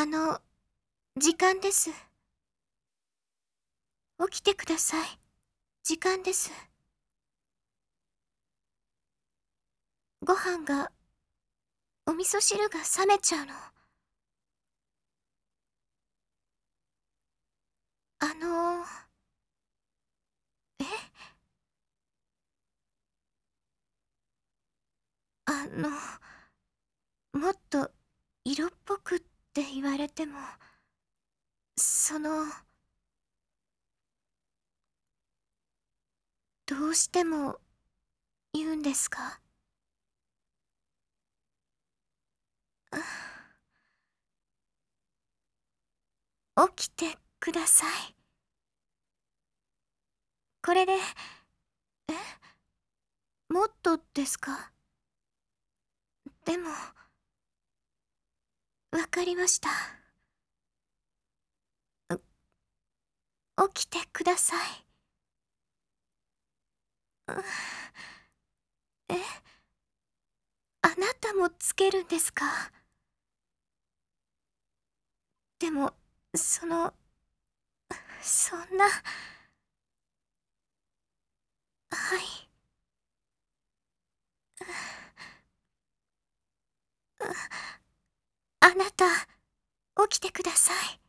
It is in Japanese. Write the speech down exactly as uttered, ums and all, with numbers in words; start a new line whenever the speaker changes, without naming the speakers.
あの、時間です。起きてください。時間です。ご飯が、お味噌汁が冷めちゃうの。あの、えあの、もっと色っぽくって言われても、その、どうしても言うんですか？起きてください。これで、えもっとですか？でも、わかりました。起きてください。えあなたもつけるんですか？でも、その、そんな、はい。あなた、起きてください。